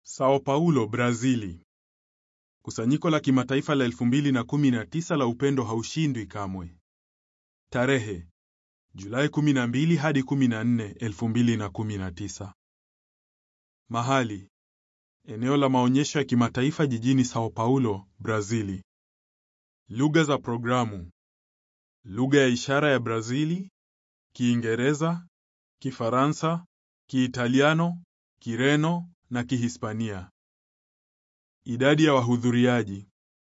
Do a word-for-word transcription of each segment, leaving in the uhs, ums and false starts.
Sao Paulo, Brazili. Kusanyiko la kimataifa la elfu mbili na kumi na tisa la upendo haushindwi kamwe. Tarehe: Julai kumi na mbili hadi kumi na nne, elfu mbili na kumi na tisa. Mahali: eneo la maonyesho ya kimataifa jijini Sao Paulo, Brazili. Lugha za programu: lugha ya ishara ya Brazili, Kiingereza, Kifaransa, Kiitaliano, Kireno na Kihispania. Idadi ya wahudhuriaji: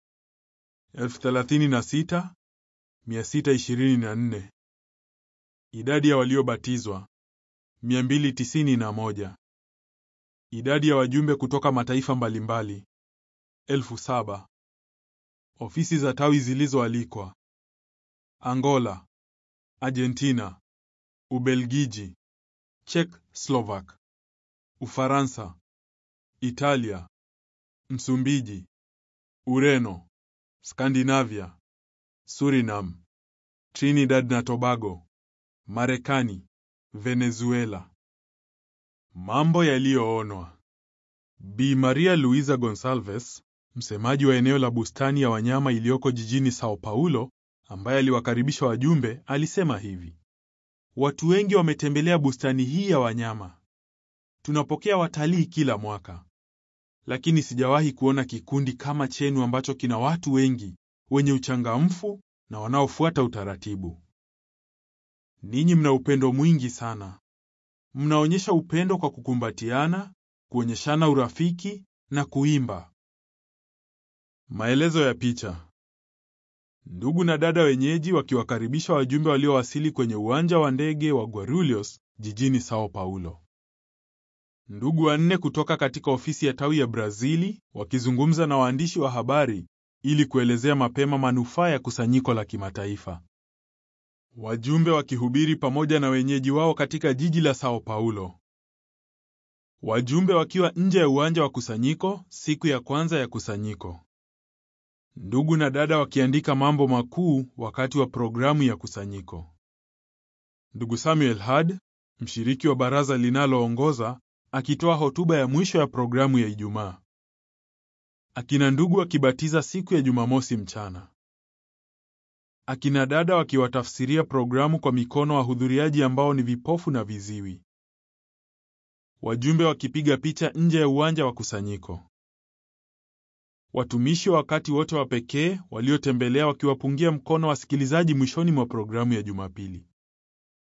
elfu thelathini na sita, mia sita ishirini na nne. Idadi ya waliobatizwa: mia mbili tisini na moja. Idadi ya wajumbe kutoka mataifa mbalimbali: elfu saba. Ofisi za tawi zilizoalikwa: Angola, Argentina, Ubelgiji, Czech Slovak, Ufaransa, Italia, Msumbiji, Ureno, Skandinavia, Suriname, Trinidad na Tobago, Marekani, Venezuela. Mambo yaliyoonwa. Bi Maria Luisa Gonçalves, msemaji wa eneo la bustani ya wanyama iliyoko jijini Sao Paulo, ambaye aliwakaribisha wajumbe, alisema hivi: watu wengi wametembelea bustani hii ya wanyama. Tunapokea watalii kila mwaka. Lakini sijawahi kuona kikundi kama chenu ambacho kina watu wengi, wenye uchangamfu na wanaofuata utaratibu. Ninyi mna upendo mwingi sana. Mnaonyesha upendo kwa kukumbatiana, kuonyeshana urafiki na kuimba. Maelezo ya picha. Ndugu na dada wenyeji wakiwakaribisha wajumbe waliowasili kwenye uwanja wa ndege wa Guarulhos jijini Sao Paulo. Ndugu wanne kutoka katika ofisi ya tawi ya Brazili wakizungumza na waandishi wa habari ili kuelezea mapema manufaa ya kusanyiko la kimataifa. Wajumbe wakihubiri pamoja na wenyeji wao katika jiji la Sao Paulo. Wajumbe wakiwa nje ya uwanja wa kusanyiko siku ya kwanza ya kusanyiko. Ndugu na dada wakiandika mambo makuu wakati wa programu ya kusanyiko. Ndugu Samuel Hard, mshiriki wa baraza linaloongoza, akitoa hotuba ya mwisho ya programu ya Ijumaa. Akina ndugu wakibatiza siku ya Jumamosi mchana. Akina dada wakiwatafsiria programu kwa mikono wahudhuriaji ambao ni vipofu na viziwi. Wajumbe wakipiga picha nje ya uwanja wa kusanyiko. Watumishi wakati wote wa pekee waliotembelea wakiwapungia mkono wasikilizaji mwishoni mwa programu ya Jumapili.